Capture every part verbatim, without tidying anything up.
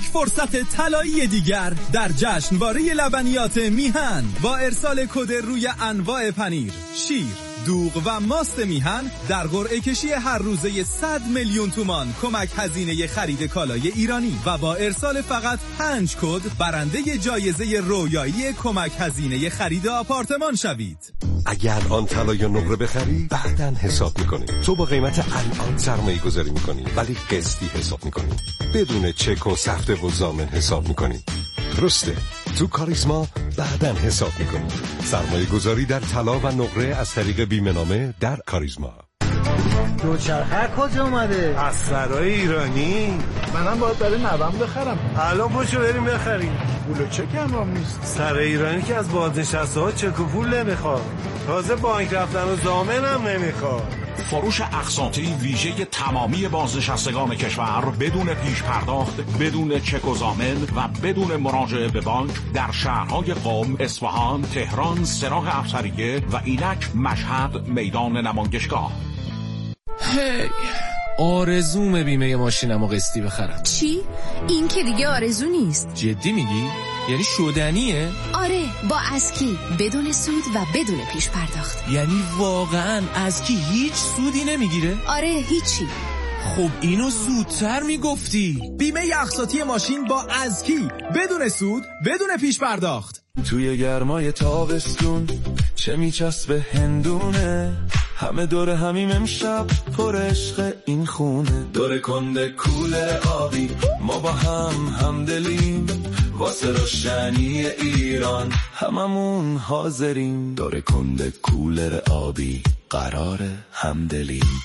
یک فرصت طلایی دیگر در جشنواره لبنیات میهن با ارسال کد روی انواع پنیر، شیر، دوغ و ماست میهن در قرعه کشی هر روزه صد میلیون تومان کمک هزینه خرید کالای ایرانی و با ارسال فقط پنج کد برنده جایزه رویایی کمک هزینه خرید آپارتمان شوید. اگر آن طلا یا نقره بخری بعداً حساب میکنی. تو با قیمت الان سرمایه گذاری میکنی ولی قسطی حساب میکنی، بدون چک و سفته و ضامن حساب میکنی. درسته، تو کاریزما بعداً حساب میکنی. سرمایه گذاری در طلا و نقره از طریق بیمه نامه در کاریزما. دوچرخه کجا اومده؟ از سرای ایرانی. منم باید برای نوام بخرم. الان پاشو بریم بخریم. پول و چک هم نیست. سرای ایرانی که از بازنشسته ها چک و پول نمیخواد، تازه بانک رفتن و ضامن هم نمیخواد. فروش اقساطی ویژه تمامی بازنشستگان کشور بدون پیش پرداخت، بدون چک و ضامن و بدون مراجعه به بانک در شهرهای قم، اصفهان، تهران، سراغ افسریه و اینک مشهد میدان نمایشگاه. هی آرزومه بیمه ماشینمو قسطی بخرم. چی؟ این که دیگه آرزو نیست. جدی میگی؟ یعنی شدنیه؟ آره، با اسکی بدون سود و بدون پیش پرداخت. یعنی واقعا اسکی هیچ سودی نمیگیره؟ آره، هیچی. خب اینو زودتر میگفتی. بیمه اقساطی ماشین با اسکی بدون سود بدون پیش پرداخت. توی گرمای تابستون چه میچسبه هندونه، همه دور همیم امشب پر عشق این خونه. دور کنده کولر آبی ما با هم همدلیم، واسه روشنی ایران هممون حاضریم. دور کنده کولر آبی قراره همدلیم.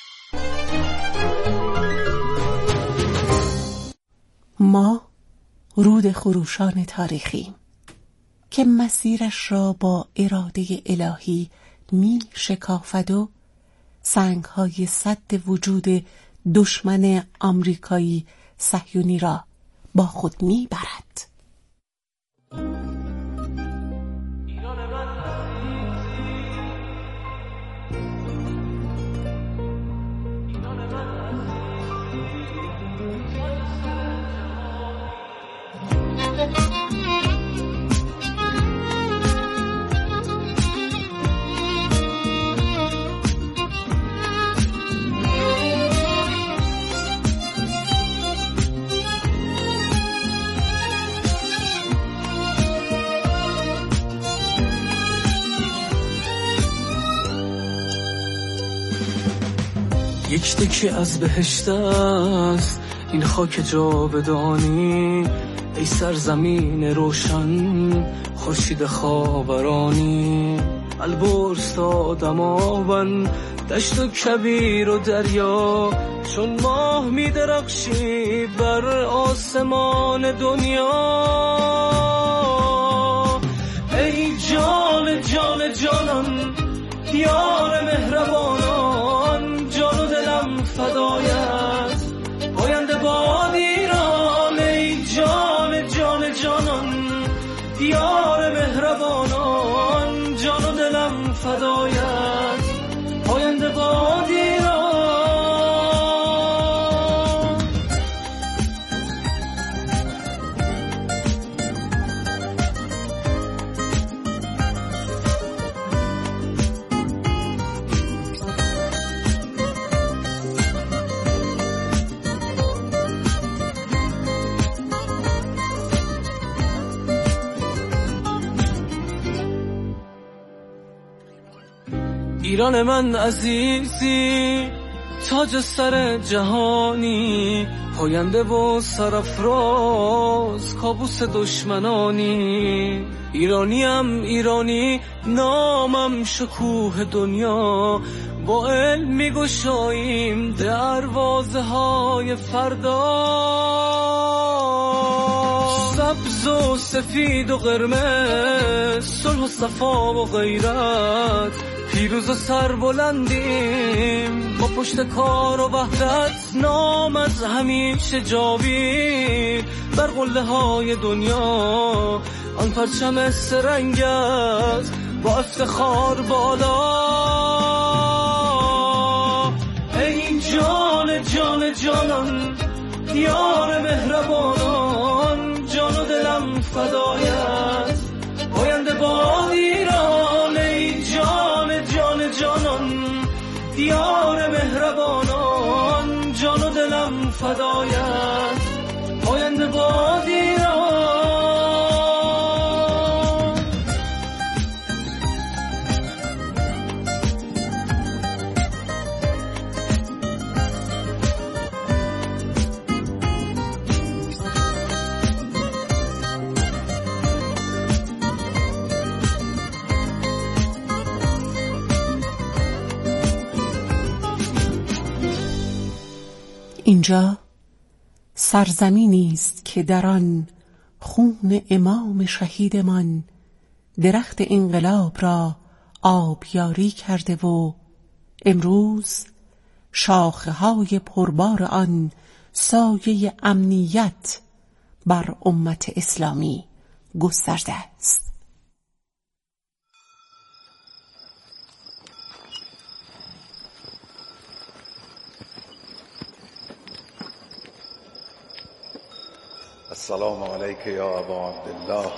ما رود خروشان تاریخی که مسیرش را با اراده الهی می شکافد و سنگ‌های سد وجود دشمن آمریکایی صهیونی را با خود می برد. یک تکی از بهشت است این خاک جاودانی، ای سرزمین روشن خورشید خاورانی. البرز تا دماوند، دشت و کویر و دریا، چون ماه می درخشی بر آسمان دنیا. ای جان جان جانان، یار مهربانان، جان و دلم فدایت پاینده باد ایران. ای جان جان جانان، یار مهربانان، جان و دلم فدایت پاینده باد ایران. ایران من عزیزی، تاج سر جهانی، پاینده و سرافراز کابوس دشمنانی. ایرانیم ایرانی، نامم شکوه دنیا، با علم میگشاییم دروازه های فردا. سبز و سفید و قرمز، صلح و صفا و غیرت، پیروز و سربلندیم با پشت کار و وحدت. نام از همیشه جاوید بر قله های دنیا، آن پرچم سرنگ است با افتخار بالا. ای جان جان جانان، یار مهربانان، فدایت. پاینده باد ایران ای جان جان جانان، دیار مهربانان جان و دلم فدایت. پاینده باد ایران. اینجا سرزمینی است که در آن خون امام شهیدمان درخت انقلاب را آبیاری کرده و امروز شاخه‌های پربار آن سایه امنیت بر امت اسلامی گسترده است. السلام علیک یا ابا عبدالله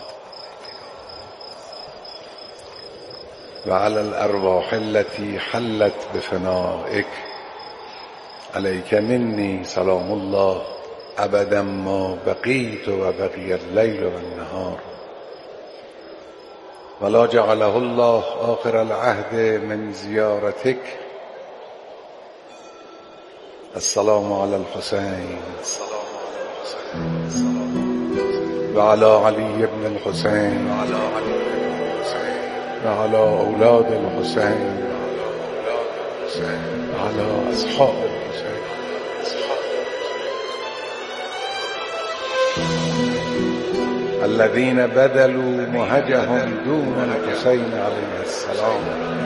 و علی الارواح التي حلت بفنائک، علیک منی سلام الله ابدا ما بقیت و بقی اللیل و النهار، ولا جعله الله آخر العهد من زیارتک. السلام علی الحسین و علی علی ابن الحسین و علی اولاد الحسین و علی اصحاب الحسین. الذين بدلوا مهجهم دون الحسین علیه السلام.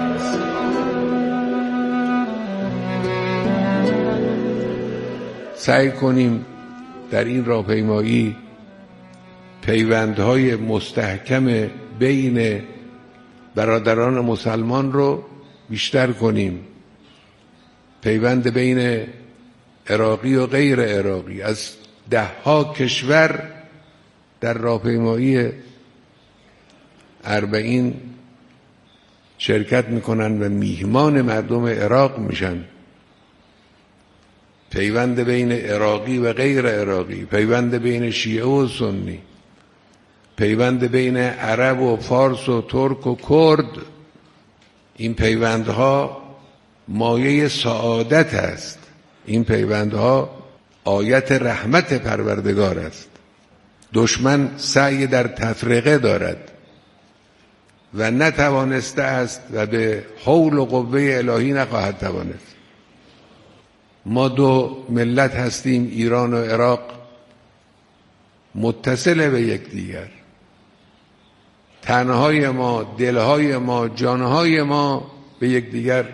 سعی کنیم در این راهپیمایی پیوندهای مستحکم بین برادران مسلمان رو بیشتر کنیم، پیوند بین عراقی و غیر عراقی. از ده ها کشور در راهپیمایی اربعین شرکت میکنن و میهمان مردم عراق میشن. پیوند بین عراقی و غیر عراقی، پیوند بین شیعه و سنی، پیوند بین عرب و فارس و ترک و کرد، این پیوندها مایه سعادت است. این پیوندها آیت رحمت پروردگار است. دشمن سعی در تفرقه دارد و نتوانسته است و به حول و قوه الهی نخواهد توانست. ما دو ملت هستیم، ایران و عراق، متصل به یکدیگر. تنهای ما، دلهای ما، جانهای ما به یکدیگر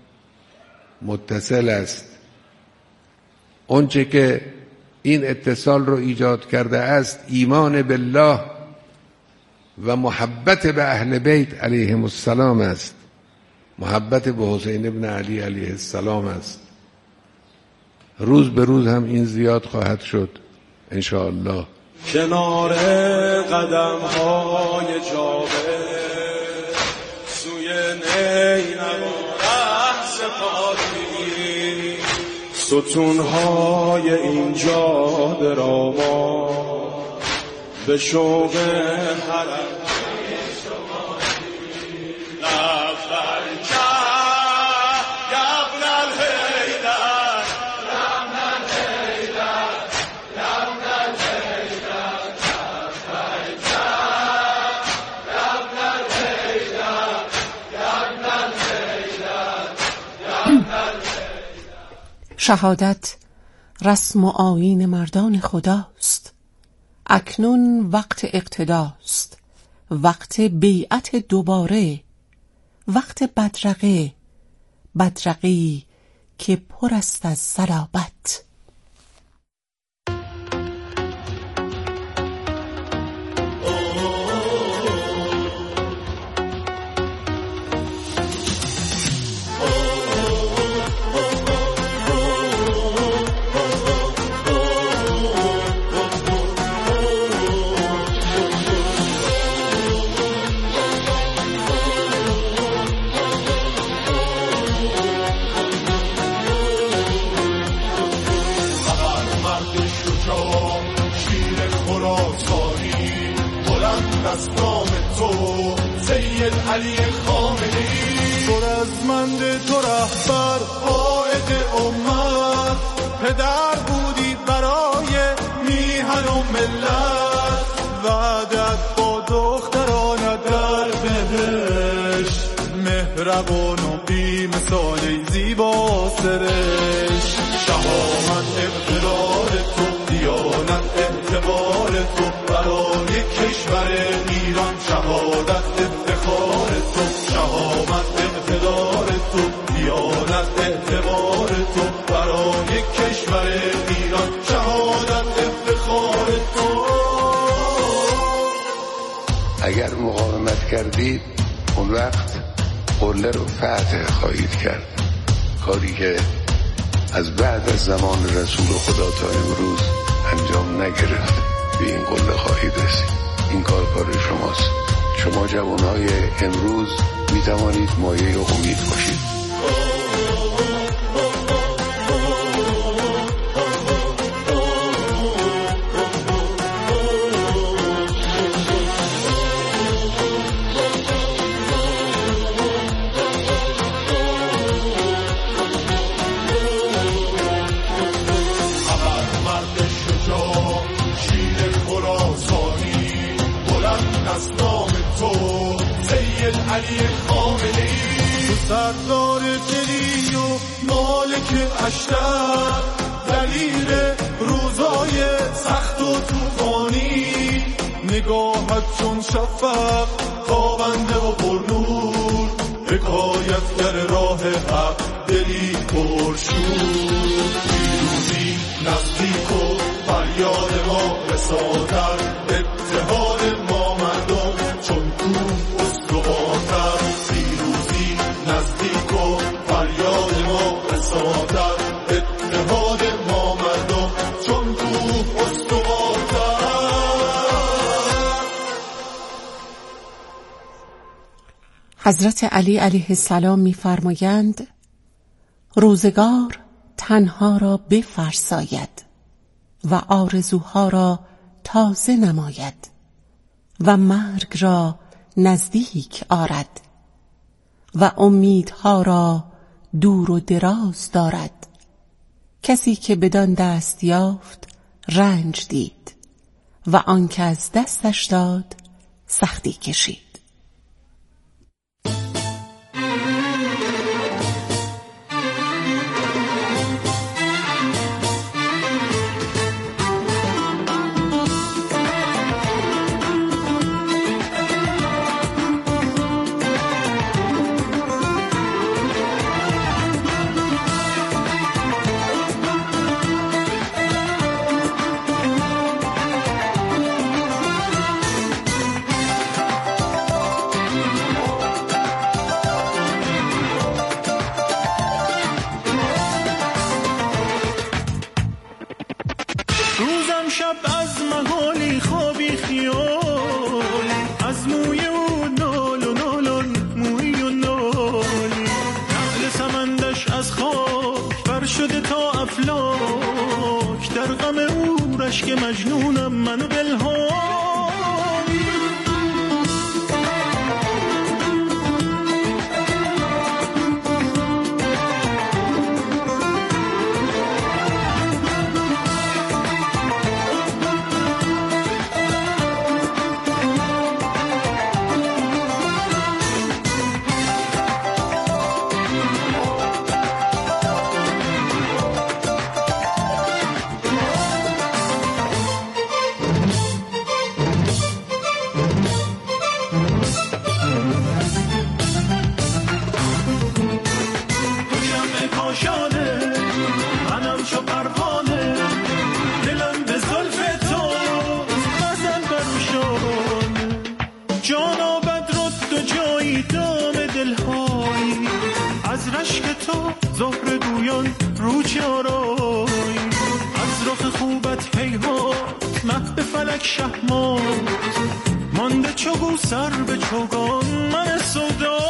متصل است. اونچه که این اتصال رو ایجاد کرده است ایمان بالله و محبت به اهل بیت علیهم السلام است، محبت به حسین ابن علی علیه السلام است. روز به روز هم این زیاد خواهد شد ان شاء الله. کنار قدم های جاوه سوی نینوا رهز خاطری، ستون های این جاده را ما به شوق حرم شهادت رسم و آیین مردان خداست. اکنون وقت اقتداست، وقت بیعت دوباره، وقت بدرقه، بدرقه‌ای که پر است از صلابت. از نام تو سید علی خامنه‌ای. تو رزمند، تو رهبر، قائد امت، پدر بودی برای میهن و ملت. وعدت با دخترانت در بهشت، مهربان و بی مثال زیبا سرشت. شهامت اقتدار تو، دیانت اعتبار تو، برای کشور ایران شهادت افتخار تو. شهامت اقتدار تو، دیانت اعتبار تو، برای کشور ایران شهادت افتخار تو. اگر مقاومت کردید اون وقت قله رو فتح خواهید کرد. کاری که از بعد از زمان رسول خدا تا امروز انجام نگرفت، به این قله خواهید رسید. این کار کار شماست. شما جوانهای امروز می توانید مایه امید باشید. علی خامنه‌ای، تو سردار دلی و مالک اشتر، دلیل روزای سخت و طوفانی. نگاهت چون شفق تابنده و پرنور، حکایتگر راه حق، دلی پرشور. پیروزی نزدیک و فریاد ما رسادر، اتحاد ما مردم چون کوه استوارتر. پیروزی نزدیک و فریاد ما رسادر، اتحاد ما مردم چون کوه استوارتر. حضرت علی علیه السلام می‌فرمایند روزگار تنها را بفرساید و آرزوها را تازه نماید و مرگ را نزدیک آرد و امیدها را دور و دراز دارد. کسی که بدان دست یافت رنج دید و آنکه از دستش داد سختی کشید. که مجنونم منو بلهانی. زهر گویان رو چارای از رخ خوبت هیهات مه به فلک شهمات مانده چگو سر به چوگان من سودایی.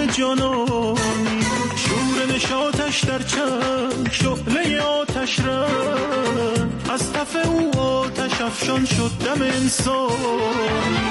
جانانی، شور نشاطش در چشم شعله آتش رنگ، از تف او آتش افشان شد دم انسانی.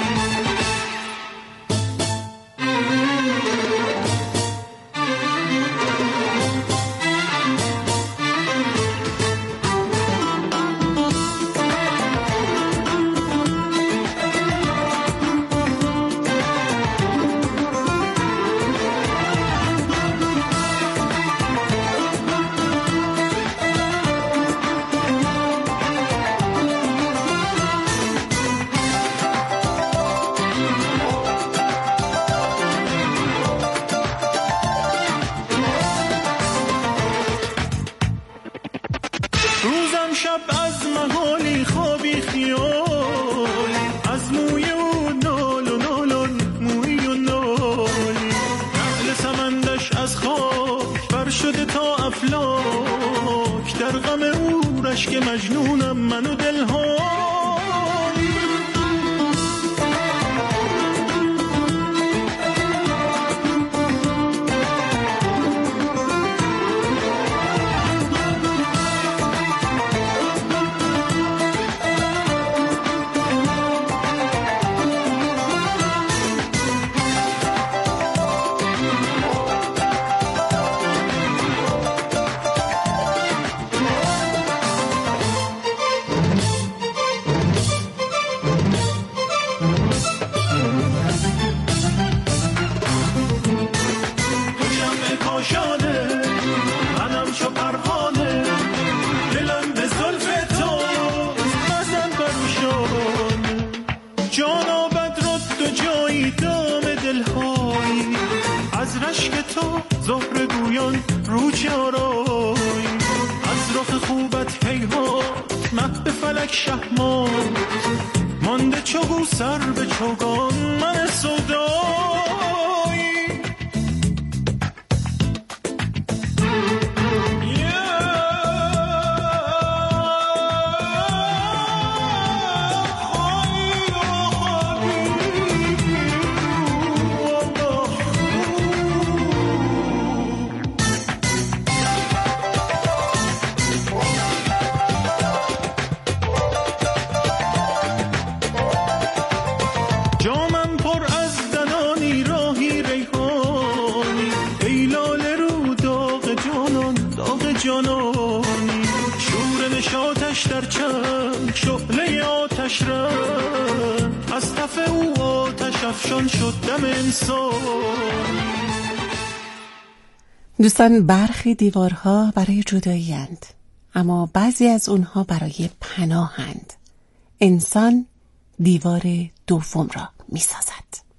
دوستان، برخی دیوارها برای جدایی اند، اما بعضی از اونها برای پناهند. انسان دیوار دوم را می سازد.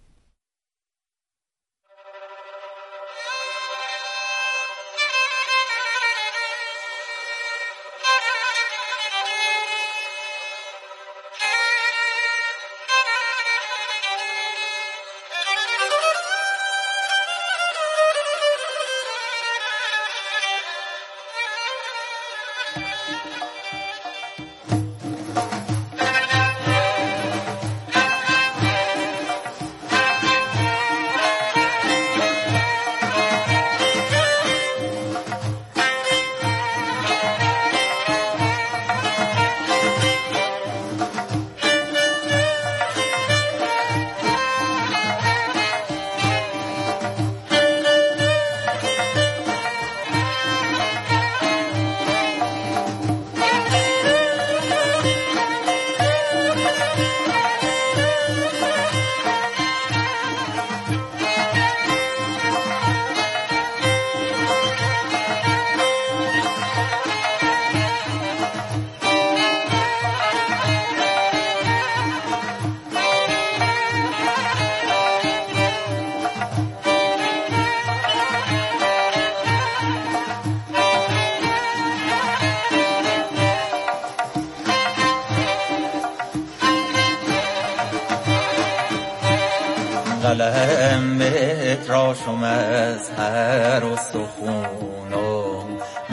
قلم بتراشم از هر استخونم،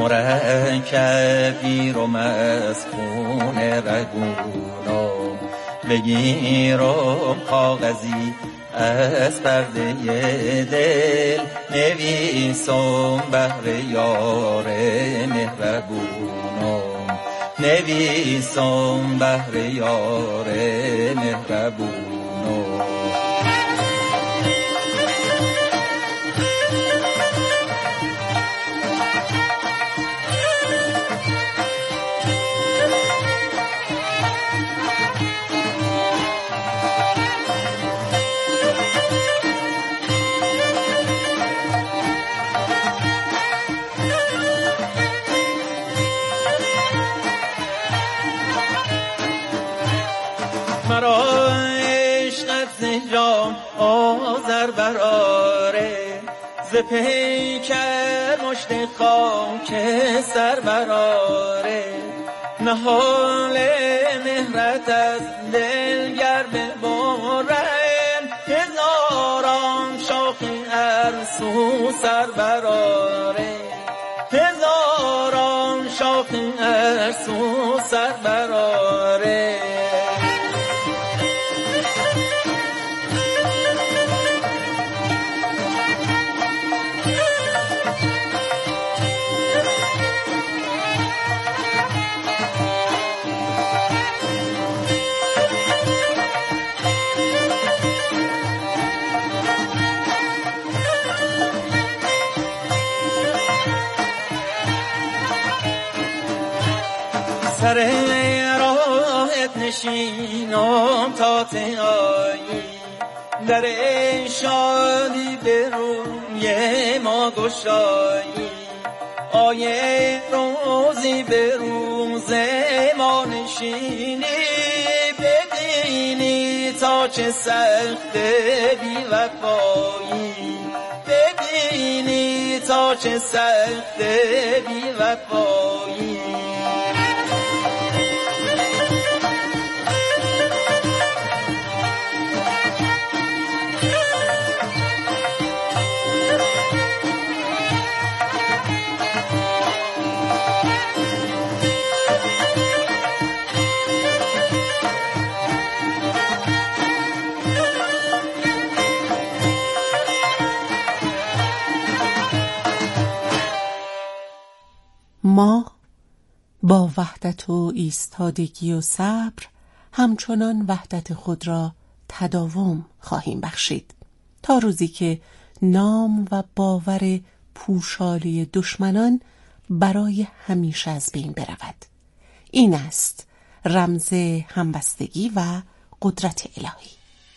مرکبی رو از خون رگونم، بگیرم کاغذی از پرده دل نویسم بهر یار مهربونم، نویسم بهر یار مهربونم. مرا عشقت زهرام آذر براره، ز پیکر مشت خاک سر براره، نهال مهرت از دلگر ببرن، هزاران شاخ ارسو سر براره، هزاران شاخ ارسو سر براره. سر راهت نشینم تا تایی، در شادی به روی ما گشایی، آیه روزی به روز ما نشینی، ببینی تا چه سخت بی وفایی، ببینی تا چه سخت بی وفایی. ما با وحدت و ایستادگی و صبر همچنان وحدت خود را تداوم خواهیم بخشید تا روزی که نام و باور پوشالی دشمنان برای همیشه از بین برود. این است رمز همبستگی و قدرت الهی.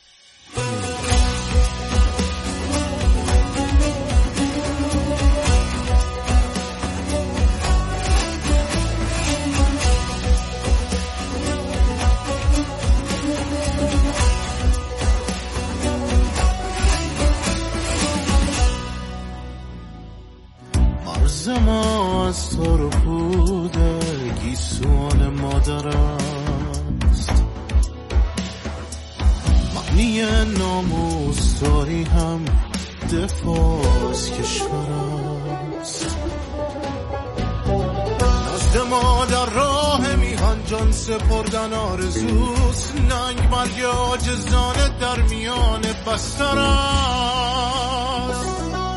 ما از تو رو بوده گیسوان مادر است، معنی ناموس داری هم دفاع از کشور است. نزد ما در راه میهن جان سپردن آرزوست، ننگ مرگ عاجزانه در میان بستر است.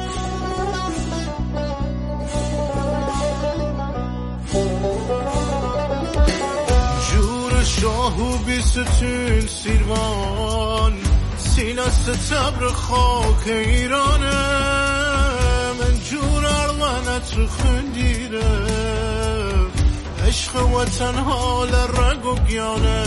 شاهو بی ستون سیروان سینست تبر خاک ایرانه، من جور اروانت رو خندیره، عشق وطن حال رگ و گیانه،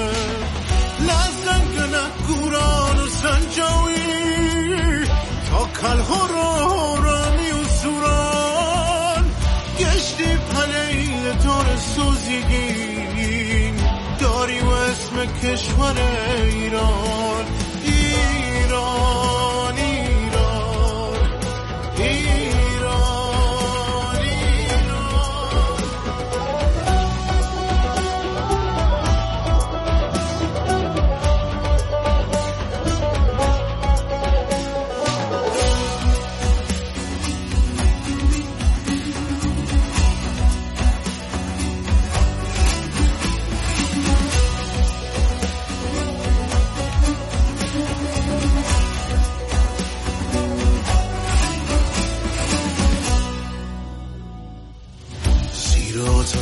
لزن گنه گوران و سنجاوی تا کلها را هورانی و زوران، گشتی پلیل دار سوزیگی داری و اسم کشور ایران، ایران ایران ایران ایران.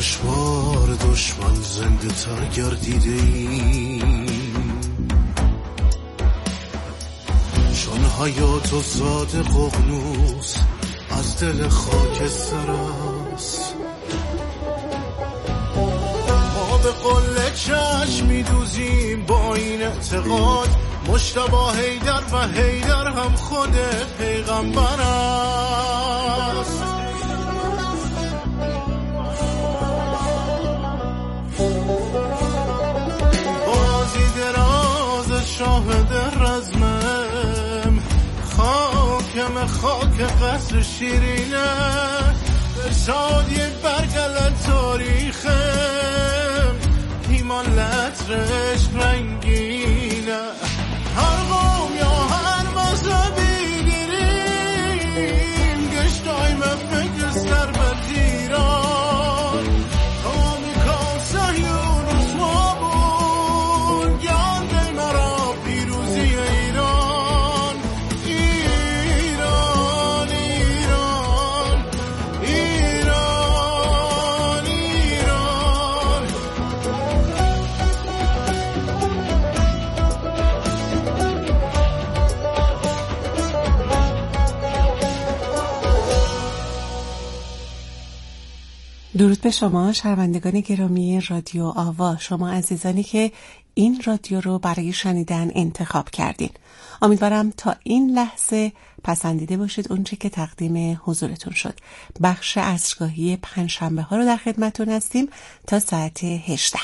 جشنوار دشمن زنده تر گردیده ایم، چون حیات و زاد ققنوس از دل خاکستر است. ما به قله چشم میدوزیم با این اعتقاد مجتبی حیدر و حیدر هم خود پیغمبر است. بازی دراز شاهد رزمم، خاکم خاک قصر شیرینه، به شادی برگل تاریخم، ایمان لطرش رنگینه. هر قوم یا هر مذهبی گیریم، گشتای مفکر سر به دیران، آمریکا صهیون رسوا بود، گرده مرا پیروزی ایران. ایران ایران ایران ایران. درود به شما شنوندگان گرامی رادیو آوا، شما عزیزانی که این رادیو رو برای شنیدن انتخاب کردین. امیدوارم تا این لحظه پسندیده باشید اونچه که تقدیم حضورتون شد. بخش عصرگاهی پنجشنبه ها رو در خدمتتون هستیم تا ساعت هجده.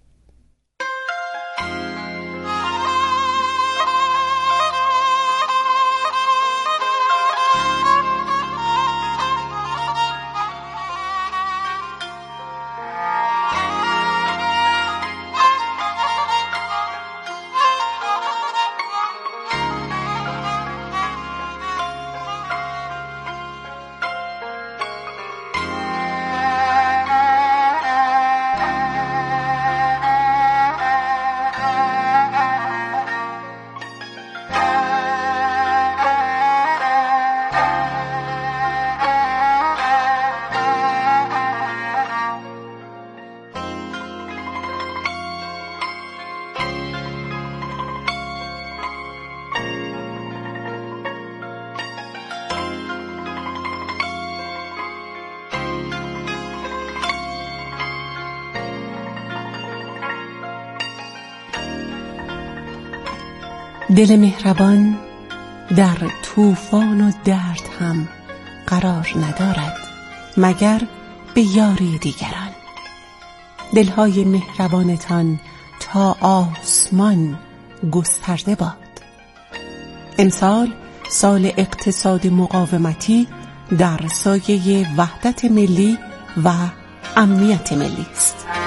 دل مهربان در طوفان و درد هم قرار ندارد مگر به یاری دیگران. دلهای مهربانتان تا آسمان گسترده باد. امسال سال اقتصاد مقاومتی در سایه وحدت ملی و امنیت ملی است.